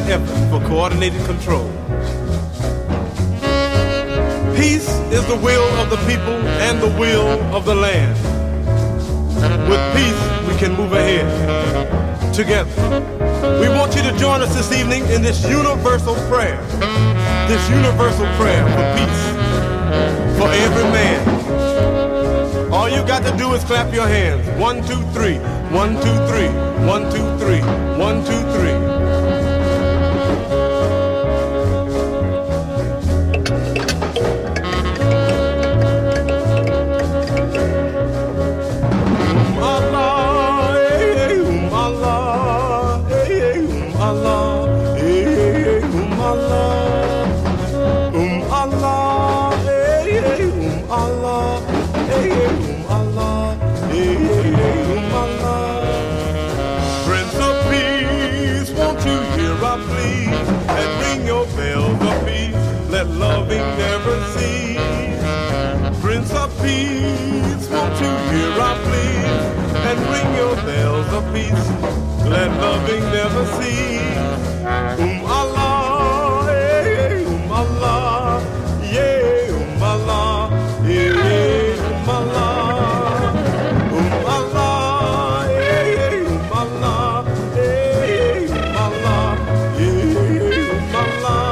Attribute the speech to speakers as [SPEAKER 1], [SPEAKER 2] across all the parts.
[SPEAKER 1] effort for coordinated control. Peace is the will of the people and the will of the land. With peace, we can move ahead together. We want you to join us this evening in this universal prayer for peace for every man. All you got to do is clap your hands. 1, 2, 3. 1, 2, 3. 1, 2, 3. 1, 2, 3. Loving never cease. Prince of Peace, won't you hear our plea and ring your bells of peace? Let loving never cease. Allah, Allah, yeah, Allah, yeah, Allah, Allah, yeah, Allah, yeah, Allah, yeah, Allah.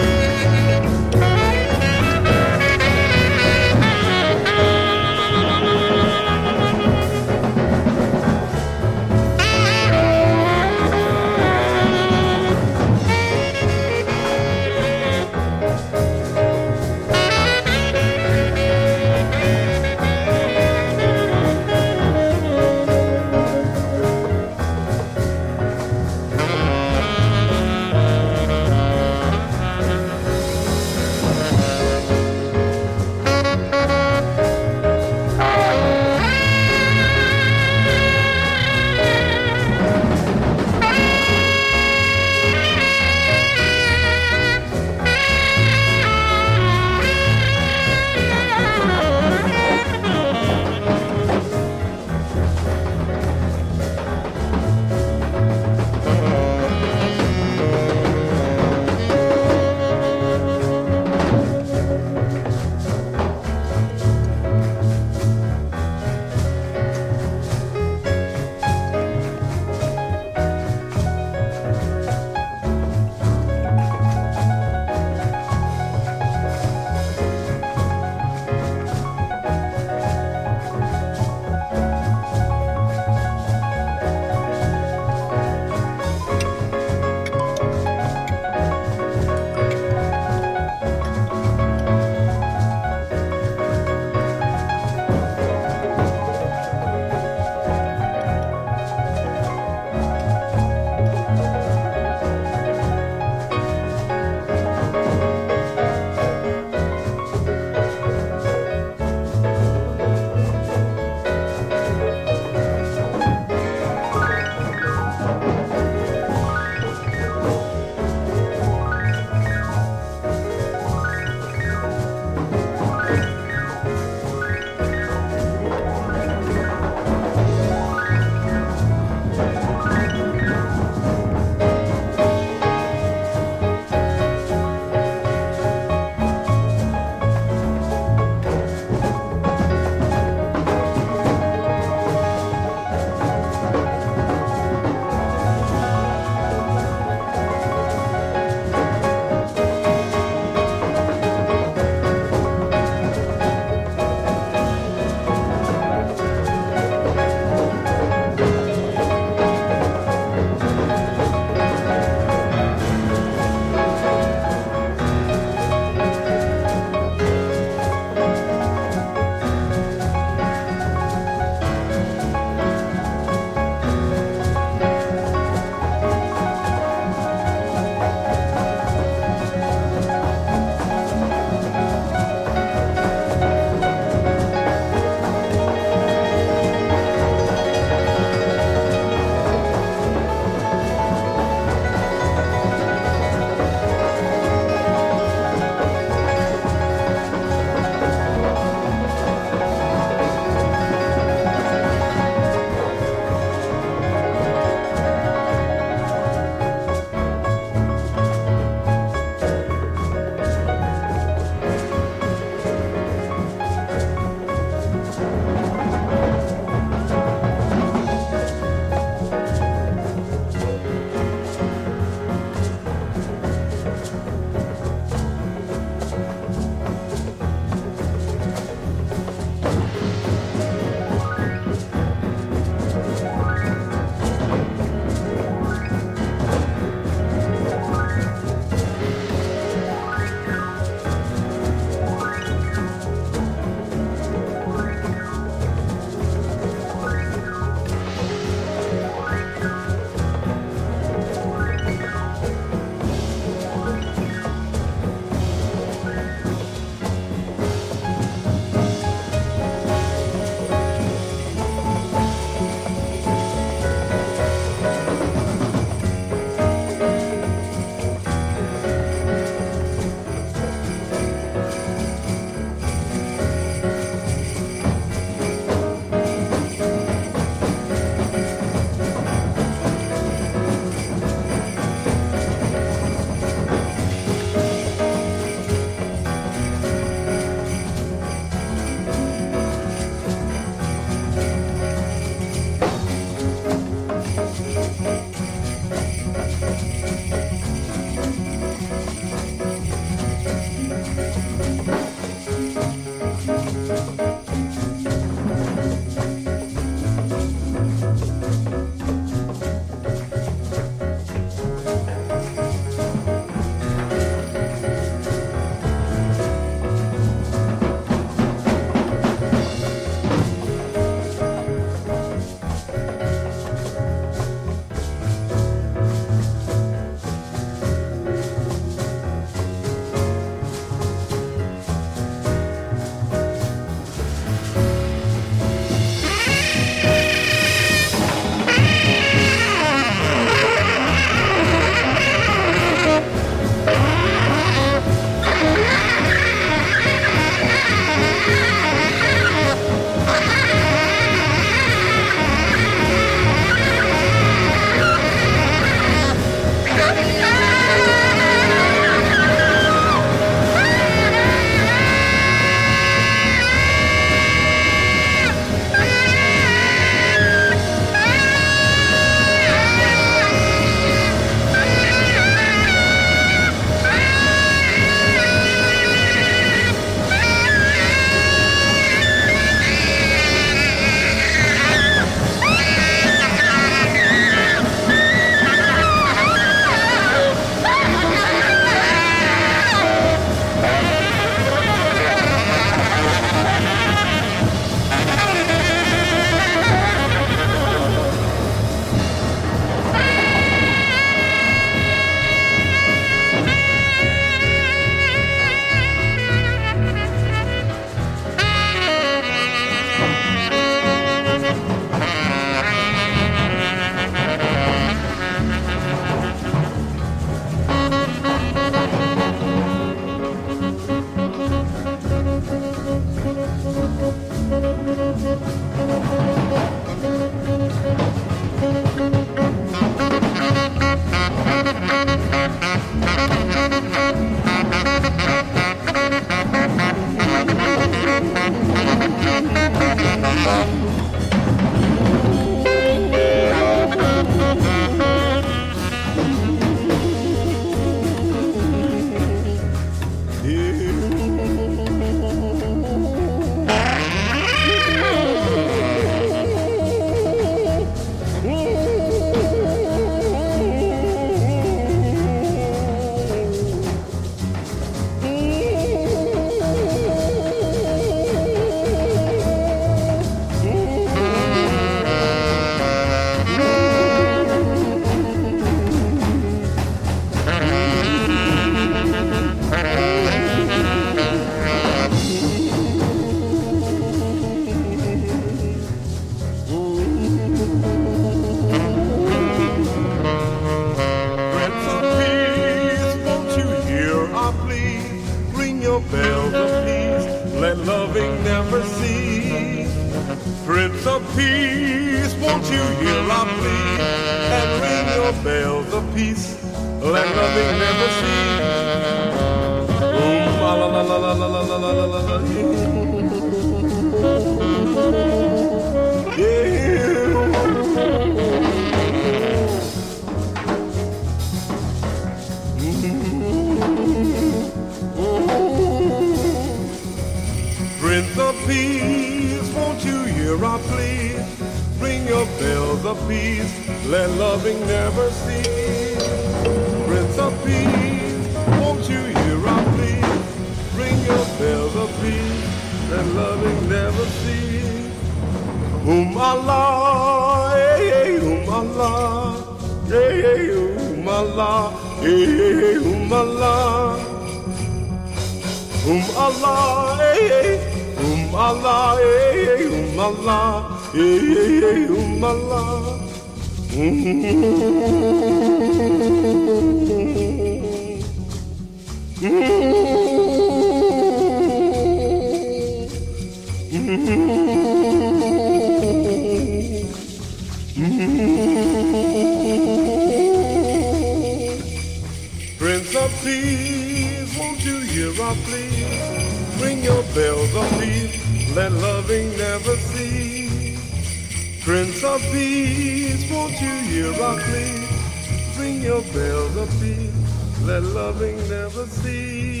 [SPEAKER 1] Prince of Peace, won't you hear our plea? Ring your bells of peace, let loving never cease. Prince of Peace, won't you hear our plea? Ring your bells of peace, let loving never cease.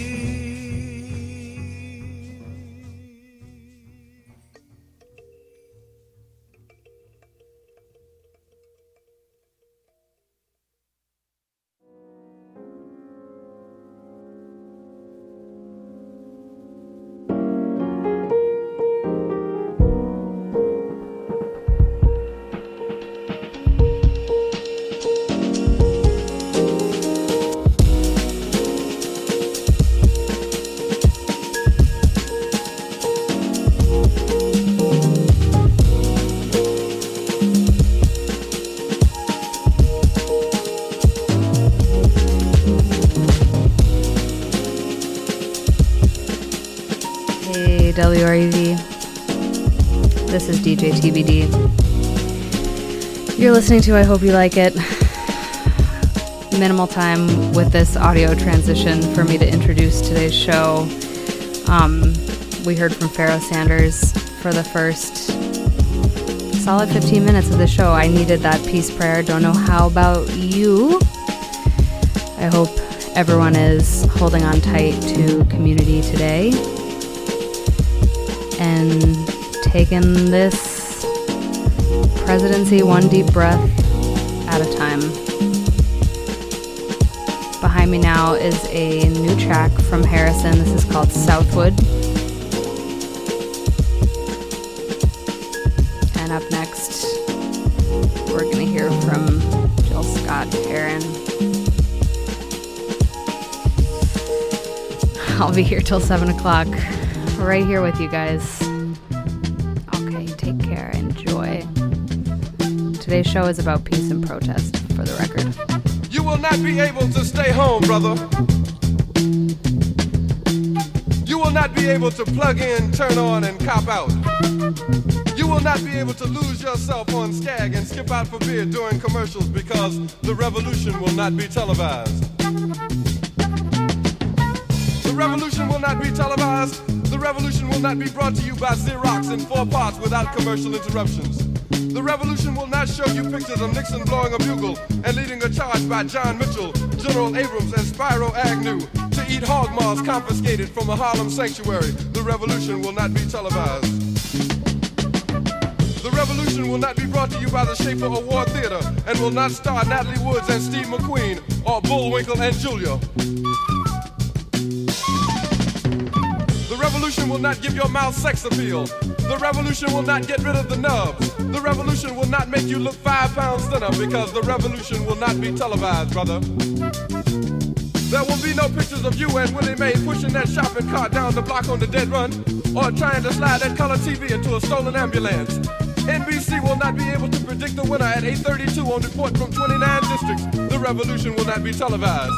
[SPEAKER 2] WREV. This is DJ TBD. You're listening to I Hope You Like It. Minimal time with this audio transition for me to introduce today's show. We heard from Pharoah Sanders for the first solid 15 minutes of the show. I needed that peace prayer. Don't know how about you. I hope everyone is holding on tight to community today and taking this presidency one deep breath at a time. Behind me now is a new track from Harrison. This is called Southwood. And up next, we're going to hear from Jill Scott-Heron. I'll be here till 7 o'clock. Right here with you guys. Okay, take care, enjoy. Today's show is about peace and protest, for the record.
[SPEAKER 1] You will not be able to stay home, brother. You will not be able to plug in, turn on, and cop out. You will not be able to lose yourself on Skag and skip out for beer during commercials because the revolution will not be televised.
[SPEAKER 3] revolution will not be televised. The revolution will not be brought to you by Xerox in 4 parts without commercial interruptions. The revolution will not show you pictures of Nixon blowing a bugle and leading a charge by John Mitchell, General Abrams, and Spyro Agnew to eat hog maws confiscated from a Harlem sanctuary. The revolution will not be televised. The revolution will not be brought to you by the Schaefer Award Theater and will not star Natalie Woods and Steve McQueen or Bullwinkle and Julia. The revolution will not give your mouth sex appeal. The revolution will not get rid of the nubs. The revolution will not make you look 5 pounds thinner because the revolution will not be televised, brother. There will be no pictures of you and Willie Mae pushing that shopping cart down the block on the dead run or trying to slide that color TV into a stolen ambulance. NBC will not be able to predict the winner at 8:32 on report from 29 districts. The revolution will not be televised.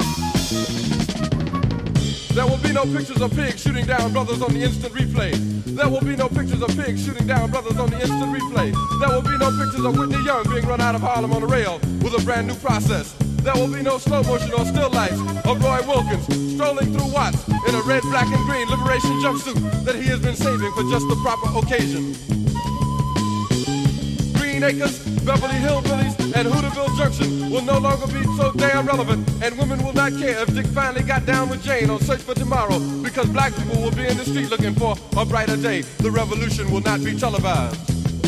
[SPEAKER 3] There will be no pictures of pigs shooting down brothers on the instant replay. There will be no pictures of pigs shooting down brothers on the instant replay. There will be no pictures of Whitney Young being run out of Harlem on a rail with a brand new process. There will be no slow motion or still lights of Roy Wilkins strolling through Watts in a red, black, and green liberation jumpsuit that he has been saving for just the proper occasion. Green Acres, Beverly Hillbillies, and Hooterville Junction will no longer be so damn relevant, and women will not care if Dick finally got down with Jane on Search for Tomorrow, because black people will be in the street looking for a brighter day. The revolution will not be televised.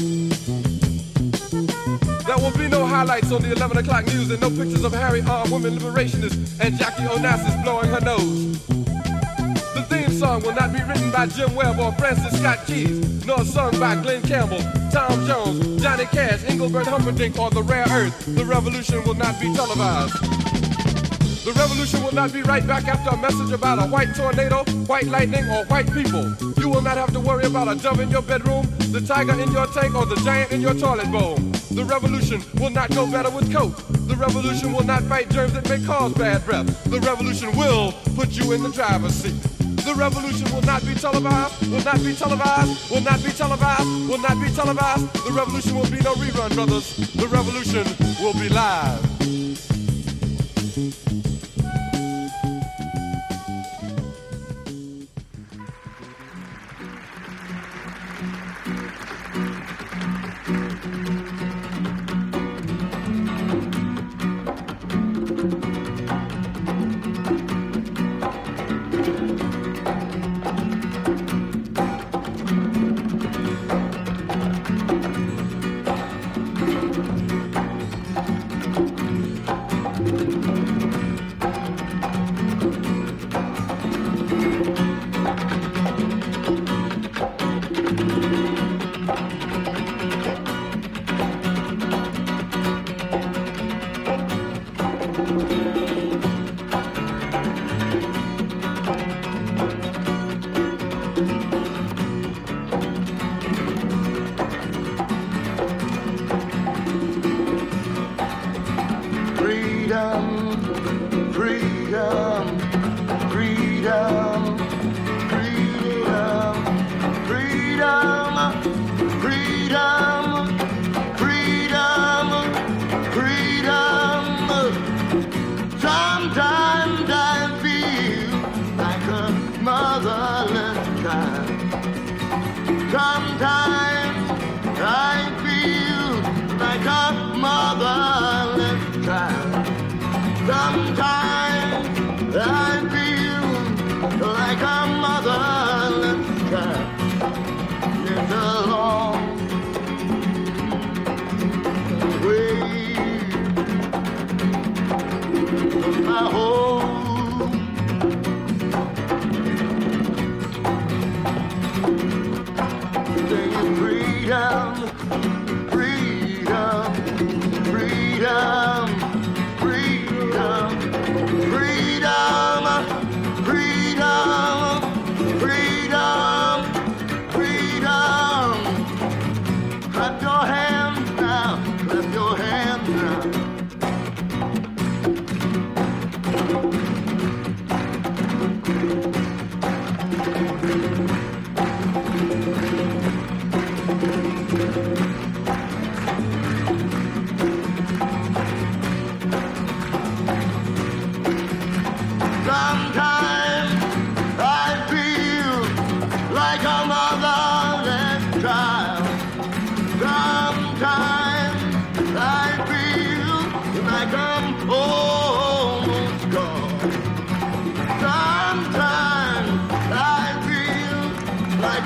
[SPEAKER 3] There will be no highlights on the 11 o'clock news and no pictures of Harry armed women liberationists and Jackie Onassis blowing her nose. The theme song will not be written by Jim Webb or Francis Scott Keys, nor sung by Glenn Campbell, Tom Jones, Johnny Cash, Engelbert Humperdinck, or The Rare Earth. The revolution will not be televised. The revolution will not be right back after a message about a white tornado, white lightning, or white people. You will not have to worry about a dove in your bedroom, the tiger in your tank, or the giant in your toilet bowl. The revolution will not go better with Coke. The revolution will not fight germs that may cause bad breath. The revolution will put you in the driver's seat. The revolution will not be televised, will not be televised, will not be televised, will not be televised. The revolution will be no rerun, brothers. The revolution will be live.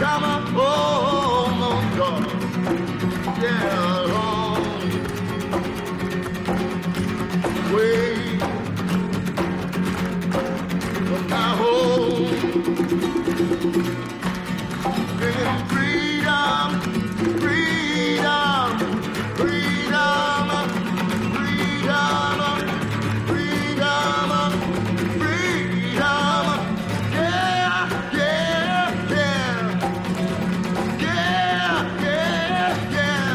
[SPEAKER 4] come home, oh God, yeah, long way from my home. Bringing freedom, freedom, freedom, freedom, freedom, freedom. Yeah, yeah, yeah, yeah, yeah, yeah.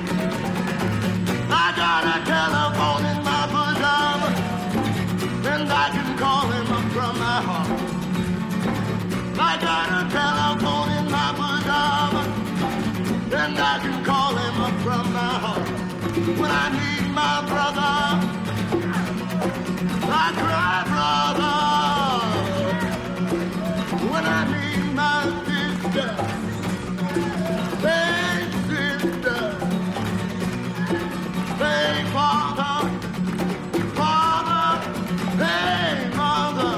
[SPEAKER 4] I got a telephone in my bosom, and I can call him up from my heart. I got a telephone in my bosom, and I can call him up from my heart. When I need my brother, I cry, brother. When I need my sister, hey, sister, hey, father, father, hey, mother.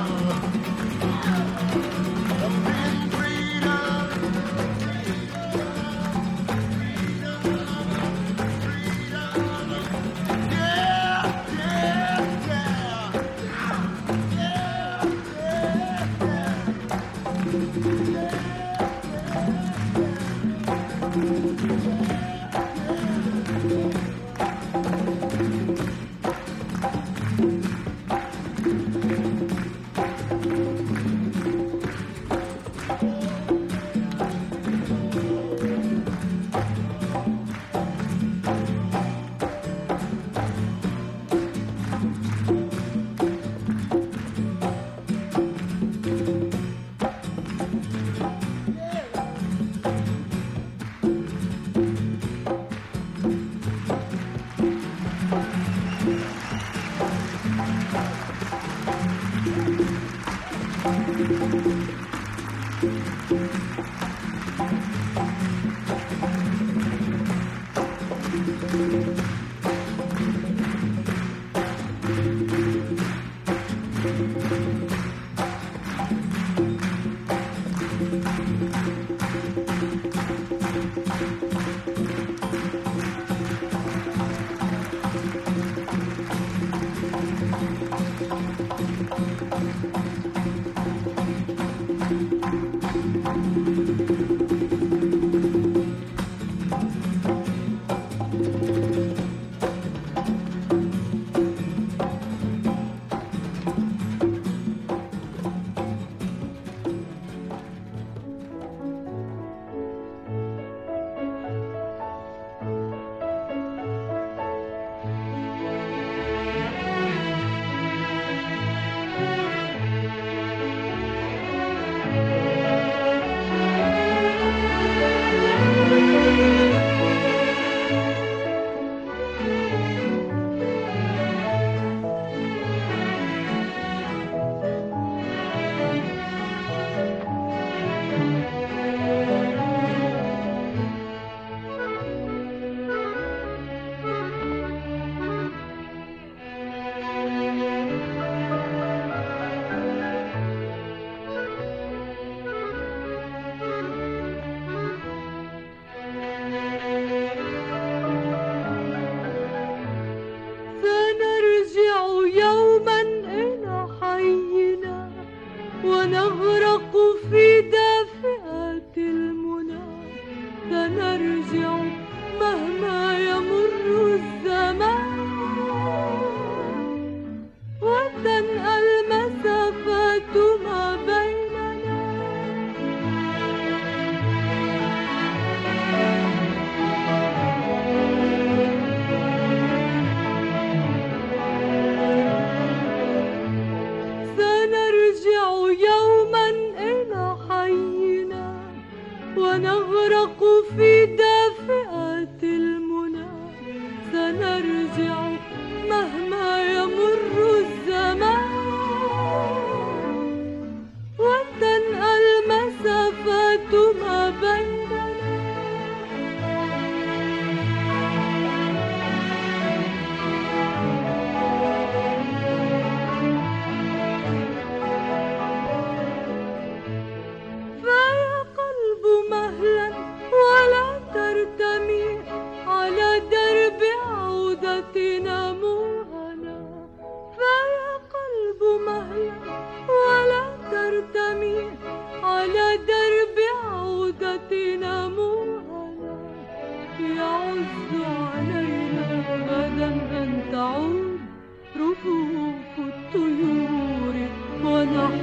[SPEAKER 5] ونغرق في دفء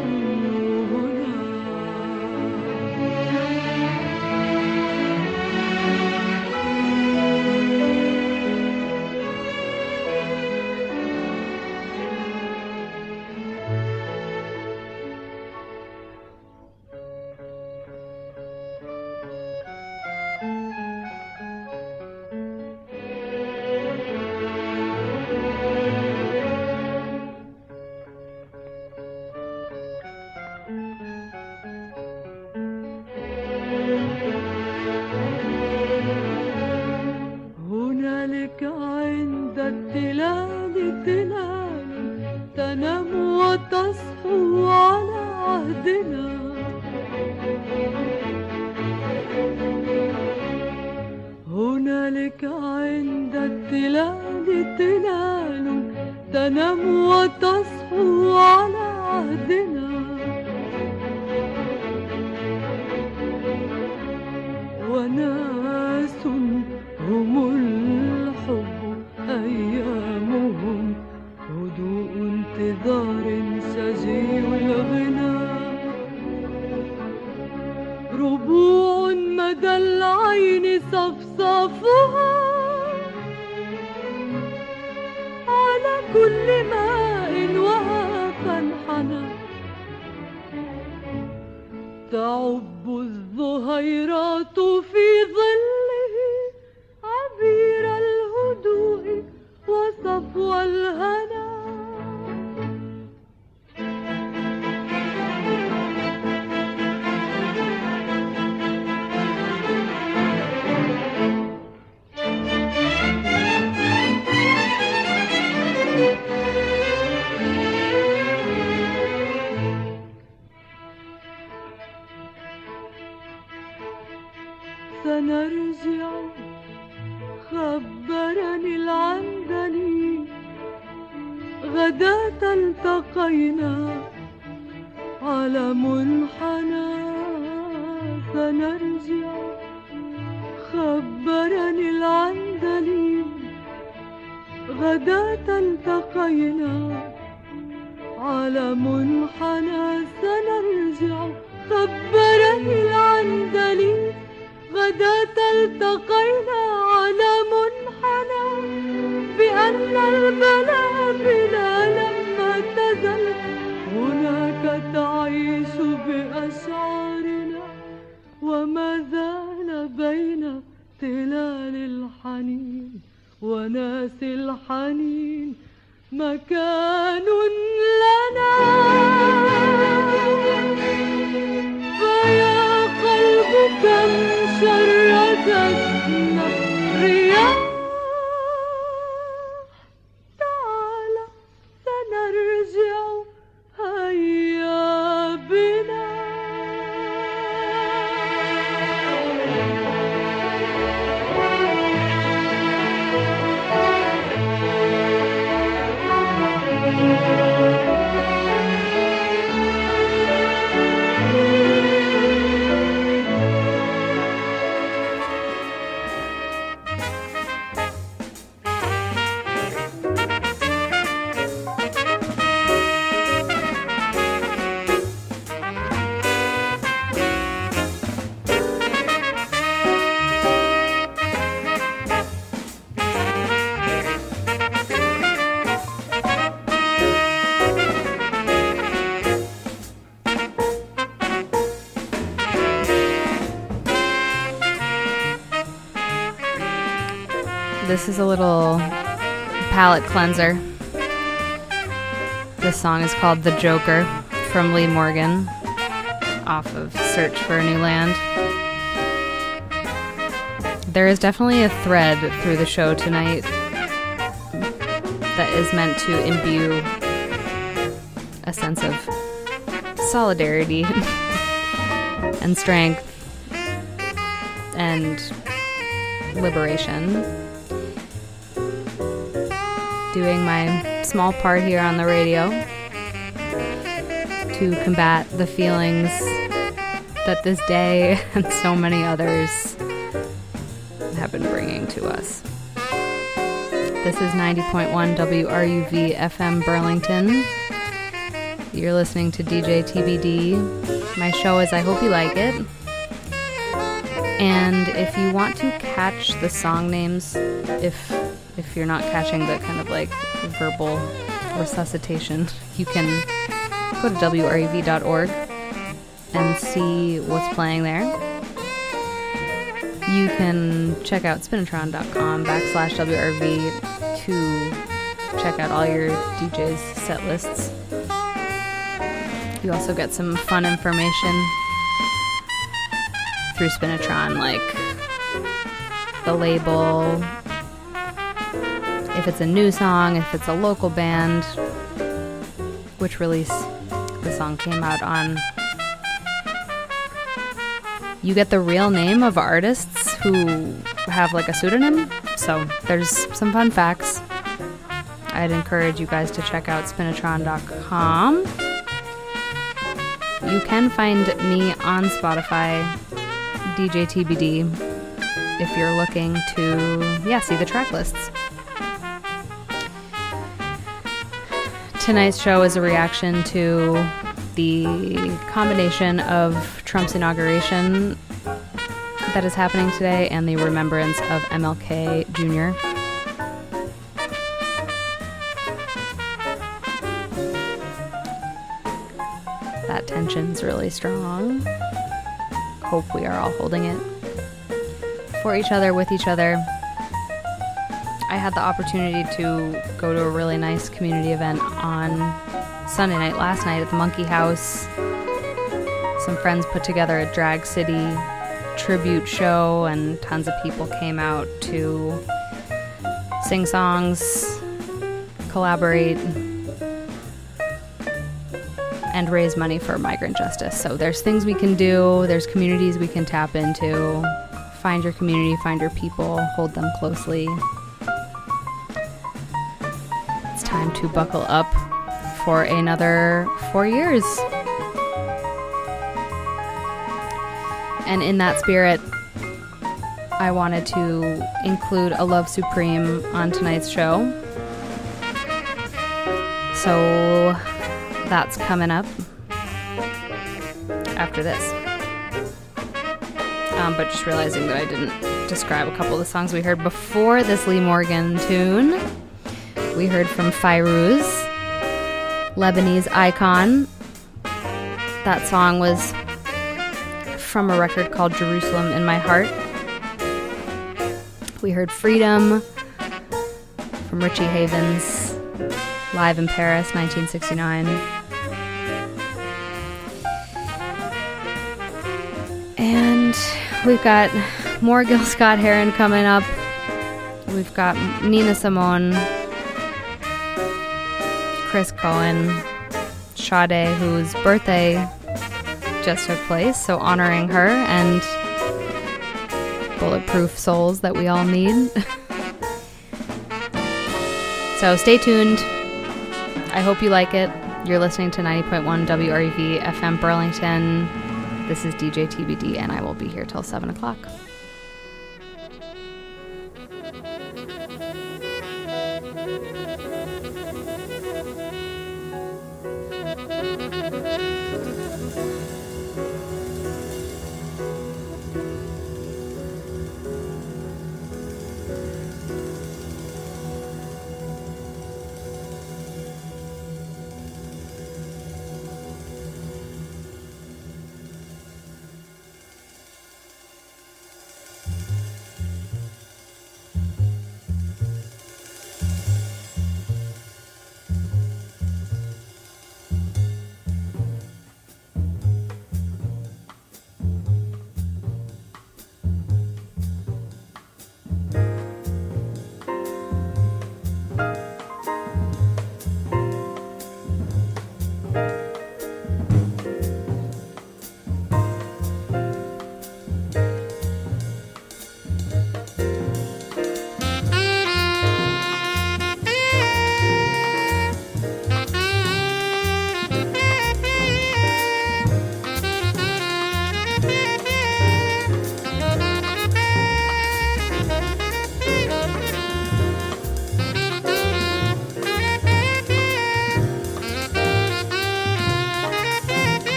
[SPEAKER 5] سنرجع خبرني العندلي غداة التقينا على منحنى سنرجع خبرني العندلي غداة التقينا على منحنى سنرجع خبرني العندلي غداة التقينا على منحنى بأن البلابل لما تزل هناك تعيش بأشعارنا وما زال بين تلال الحنين وناس الحنين مكان لنا فيا قلب كم شردتنا رياح تعال سنرجع هيا بنا
[SPEAKER 2] This is a little palate cleanser. This song is called The Joker from Lee Morgan off of Search for a New Land. There is definitely a thread through the show tonight that is meant to imbue a sense of solidarity and strength and liberation. Doing my small part here on the radio to combat the feelings that this day and so many others have been bringing to us. This is 90.1 WRUV FM Burlington. You're listening to DJ TBD. My show is I Hope You Like It. And if you want to catch the song names, if you're not catching the kind of like verbal resuscitation, you can go to WREV.org and see what's playing there. You can check out spinatron.com/WRV to check out all your DJs' set lists. You also get some fun information through Spinatron, like the label, if it's a new song, if it's a local band, which release the song came out on. You get the real name of artists who have like a pseudonym, so there's some fun facts. I'd encourage you guys to check out spinatron.com. You can find me on Spotify, DJ TBD, if you're looking to, see the track lists. Tonight's show is a reaction to the combination of Trump's inauguration that is happening today and the remembrance of MLK Jr. That tension's really strong. Hope we are all holding it for each other, with each other. I had the opportunity to go to a really nice community event on Sunday night, last night, at the Monkey House. Some friends put together a Drag City tribute show, and tons of people came out to sing songs, collaborate, and raise money for migrant justice. So there's things we can do, there's communities we can tap into. Find your community, find your people, hold them closely. It's time to buckle up for another 4 years. And in that spirit, I wanted to include A Love Supreme on tonight's show. So that's coming up after this. But just realizing that I didn't describe a couple of the songs we heard before this Lee Morgan tune. We heard from Fairuz, Lebanese icon. That song was from a record called Jerusalem in My Heart. We heard Freedom from Richie Havens, live in Paris, 1969. And we've got more Gil Scott-Heron coming up. We've got Nina Simone, Chris Cohen, Sade, whose birthday just took place, so honoring her and bulletproof souls that we all need. So stay tuned. I hope you like it. You're listening to 90.1 WREV FM Burlington. This is DJ TBD, and I will be here till 7 o'clock.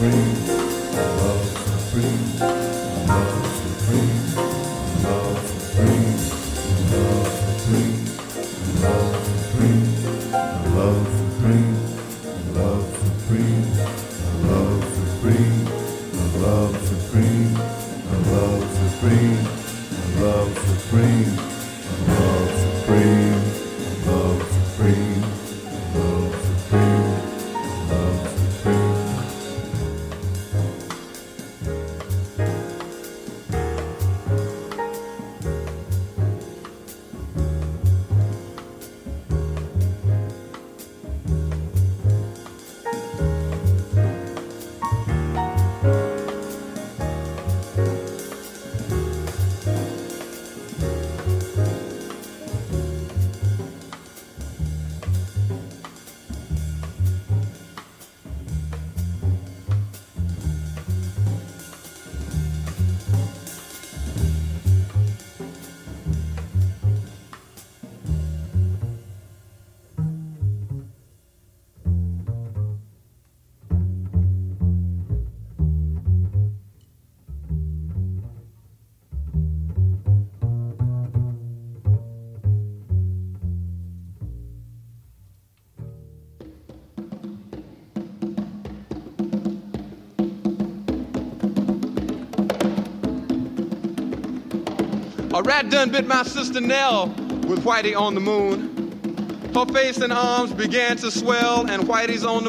[SPEAKER 3] A rat done bit my sister Nell with Whitey on the moon. Her face and arms began to swell, and Whitey's on the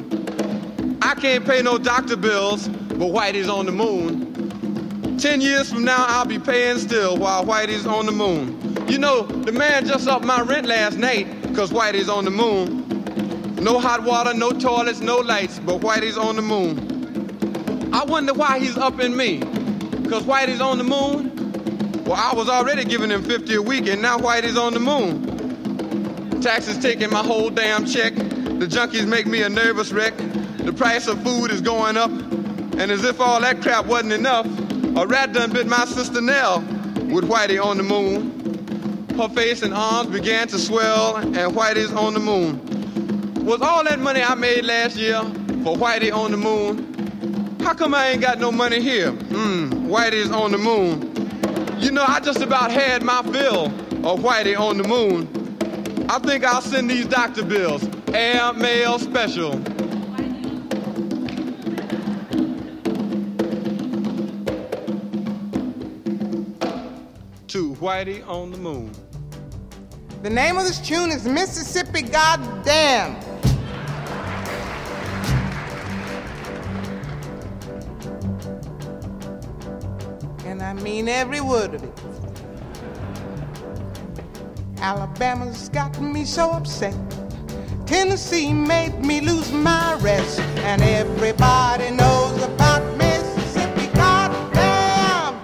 [SPEAKER 3] moon. I can't pay no doctor bills, but Whitey's on the moon. 10 years from now, I'll be paying still while Whitey's on the moon. You know, the man just upped my rent last night, cause Whitey's on the moon. No hot water, no toilets, no lights, but Whitey's on the moon. I wonder why he's upping me, cause Whitey's on the moon? Well, I was already giving him $50 a week, and now Whitey's on the moon. Taxes taking my whole damn check. The junkies make me a nervous wreck. The price of food is going up. And as if all that crap wasn't enough, a rat done bit my sister Nell with Whitey on the moon. Her face and arms began to swell, and Whitey's on the moon. Was all that money I made last year for Whitey on the moon? How come I ain't got no money here? Whitey's on the moon. You know, I just about had my fill of Whitey on the moon. I think I'll send these doctor bills, air mail special. To Whitey on the moon.
[SPEAKER 6] The name of this tune is Mississippi Goddamn. And I mean every word of it. Alabama's got me so upset. Tennessee made me lose my rest. And everybody knows about Mississippi Goddamn.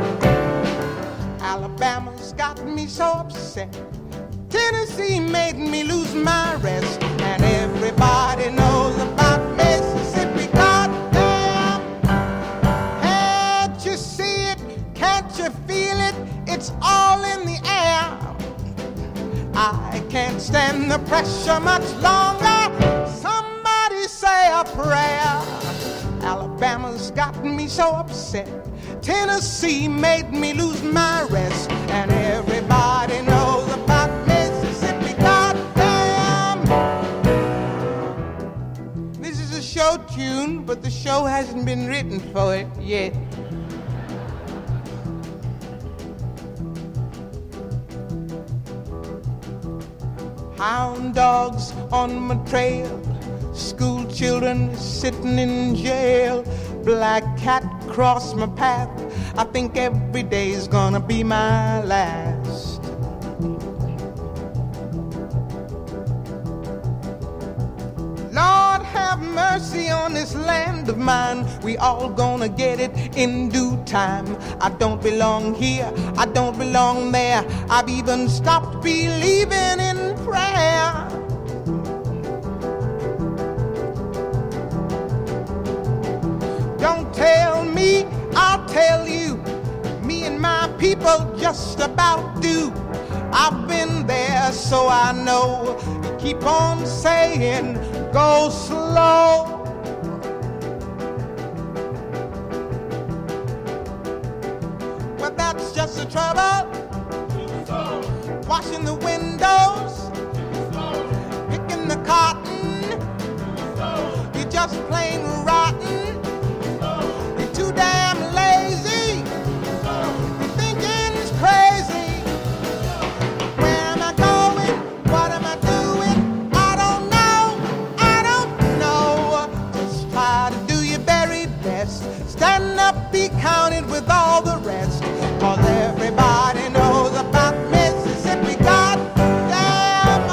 [SPEAKER 6] Alabama's got me so upset. Tennessee made me lose my rest. And everybody knows about Mississippi Goddamn. Can't you see it? Can't you feel it? It's all in the air. I can't stand the pressure much longer. Somebody say a prayer. Alabama's got me so upset. Tennessee made me lose my rest. And everybody knows about Mississippi Goddamn. This is a show tune, but the show hasn't been written for it yet. Hound dogs on my trail, school children sitting in jail, black cat cross my path. I think every day's gonna be my last. Lord have mercy on this land of mine. We all gonna get it in due time. I don't belong here, I don't belong there. I've even stopped believing in prayer. Don't tell me, I'll tell you. Me and my people just about do. I've been there, so I know. Keep on saying, go slow. but that's just the trouble. Washing the windows, picking the cotton, you're just plain rotten. You're too damn lazy, you're thinking it's crazy. Where am I going? What am I doing? I don't know. Just try to do your very best. Stand up, be counted with all the rest. Cause everybody knows about Mississippi, goddamn.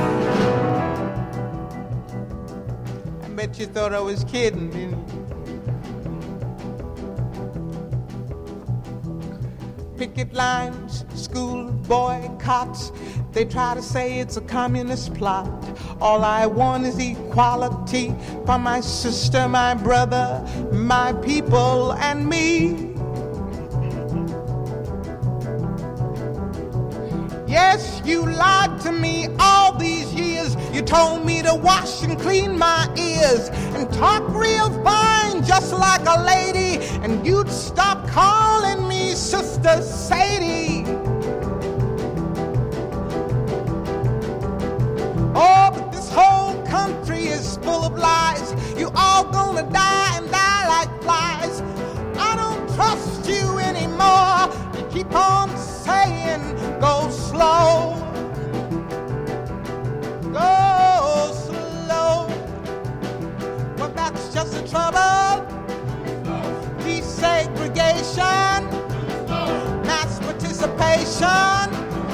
[SPEAKER 6] I bet you thought I was kidding, didn't you? Picket lines, school boycotts, they try to say it's a communist plot. All I want is equality for my sister, my brother, my people, and me. Yes, you lied to me all these years. You told me to wash and clean my ears and talk real fine, just like a lady, and you'd stop calling me Sister Sadie. Oh, but this whole country is full of lies. You all gonna die and die like flies. I don't trust you anymore. You keep on saying, go slow. Go slow. But that's just the trouble. Desegregation, mass participation,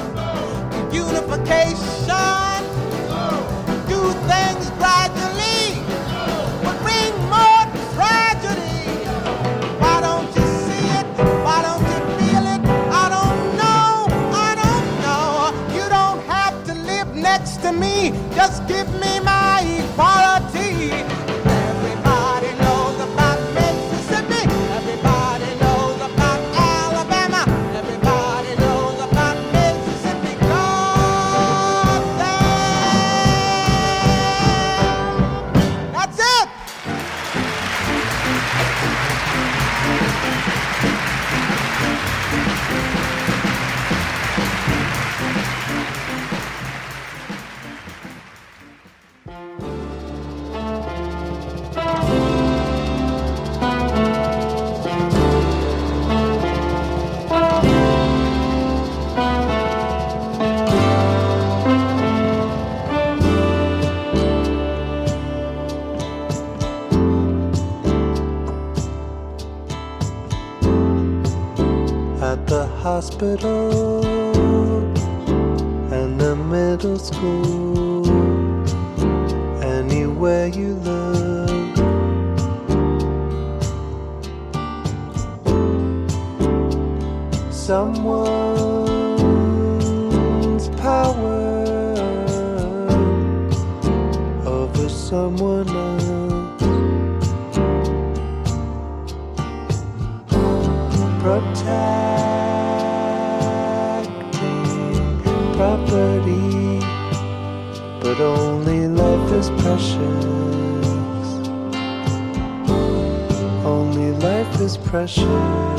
[SPEAKER 6] unification. Do things gradually, but bring more tragedy. Why don't you see it? Why don't you feel it? I don't know. You don't have to live next to me. Just give me my equality. Everybody knows about Mississippi. Everybody knows about Alabama. Everybody knows about Mississippi. Goddamn. That's it.
[SPEAKER 7] At the hospital and the middle school, anywhere you look, someone's power over someone else. Protecting property, but only life is precious. Only life is precious.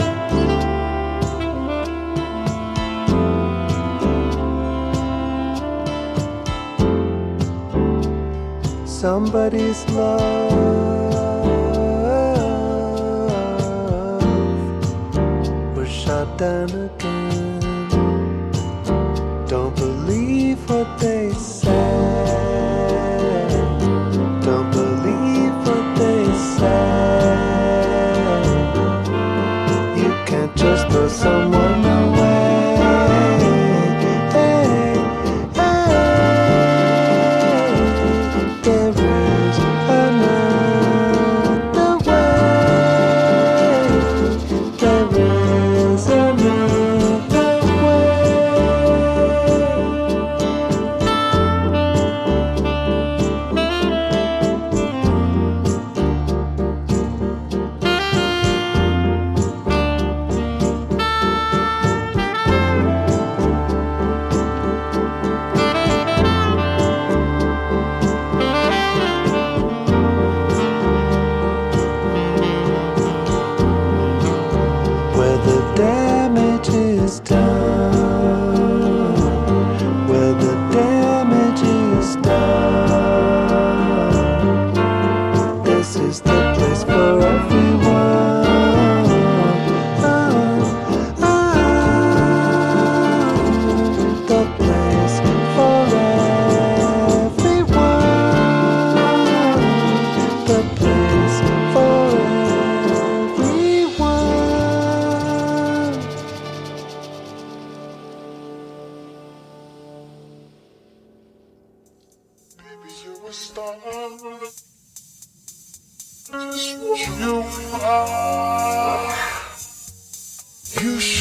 [SPEAKER 7] Somebody's love was shot down again. Don't believe what they say. Don't believe what they say. You can't just throw someone away. There is another.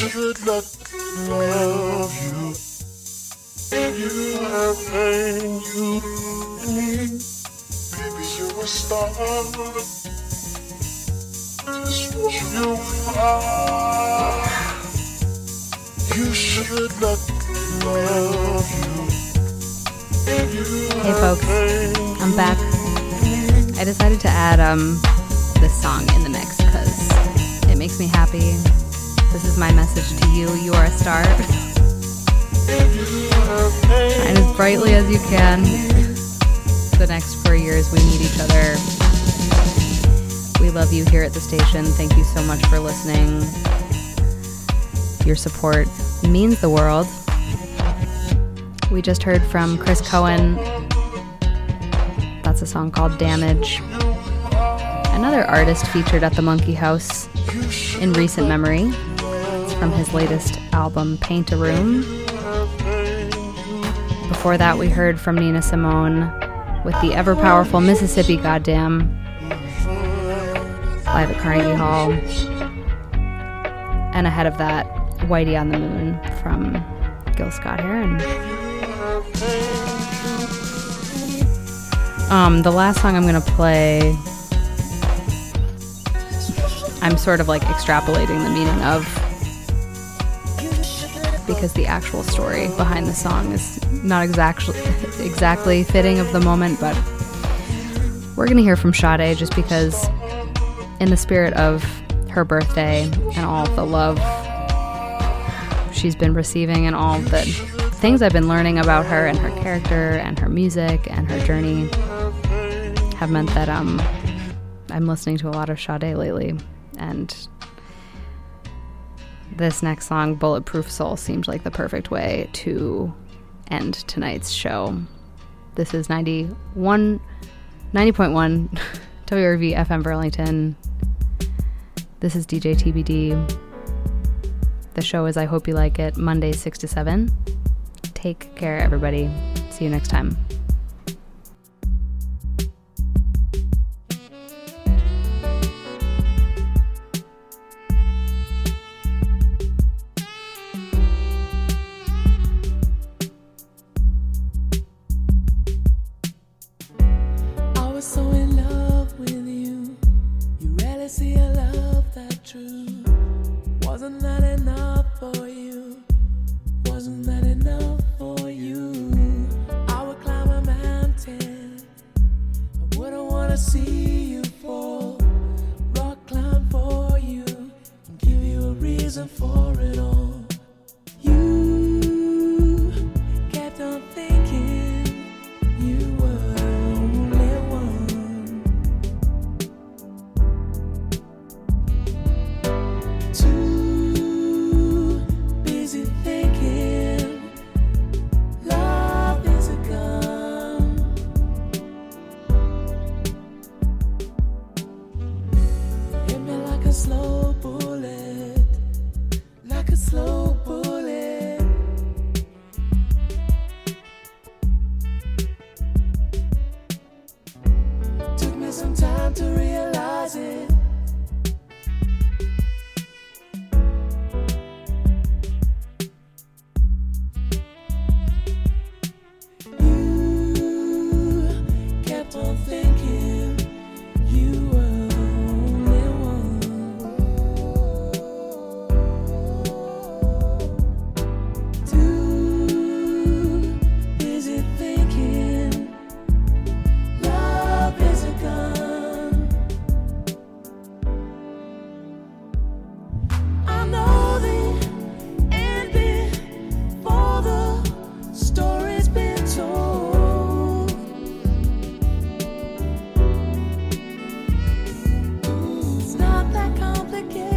[SPEAKER 8] should let me love you. You have pain, you need. Baby, you're a star. Just what you are. You should let me love you.
[SPEAKER 2] Hey folks, I'm back. I decided to add this song in the mix because it makes me happy. This is my message to you. You are a star. Shine as brightly as you can. The next 4 years we need each other. We love you here at the station. Thank you so much for listening. Your support means the world. We just heard from Chris Cohen. That's a song called Damage. Another artist featured at the Monkey House in recent memory. It's from his latest album, Paint a Room. Before that, we heard from Nina Simone with the ever-powerful Mississippi Goddamn, live at Carnegie Hall. And ahead of that, Whitey on the Moon from Gil Scott-Heron. The last song I'm going to play, I'm sort of like extrapolating the meaning of, because the actual story behind the song is not exactly fitting of the moment, but we're going to hear from Sade just because in the spirit of her birthday and all the love she's been receiving and all the things I've been learning about her and her character and her music and her journey have meant that I'm listening to a lot of Sade lately, and this next song, Bulletproof Soul, seemed like the perfect way to end tonight's show. This is 90.1 WRV FM Burlington. This is DJ TBD. The show is I Hope You Like It, Mondays 6 to 7. Take care, everybody. See you next time.
[SPEAKER 9] Complicated.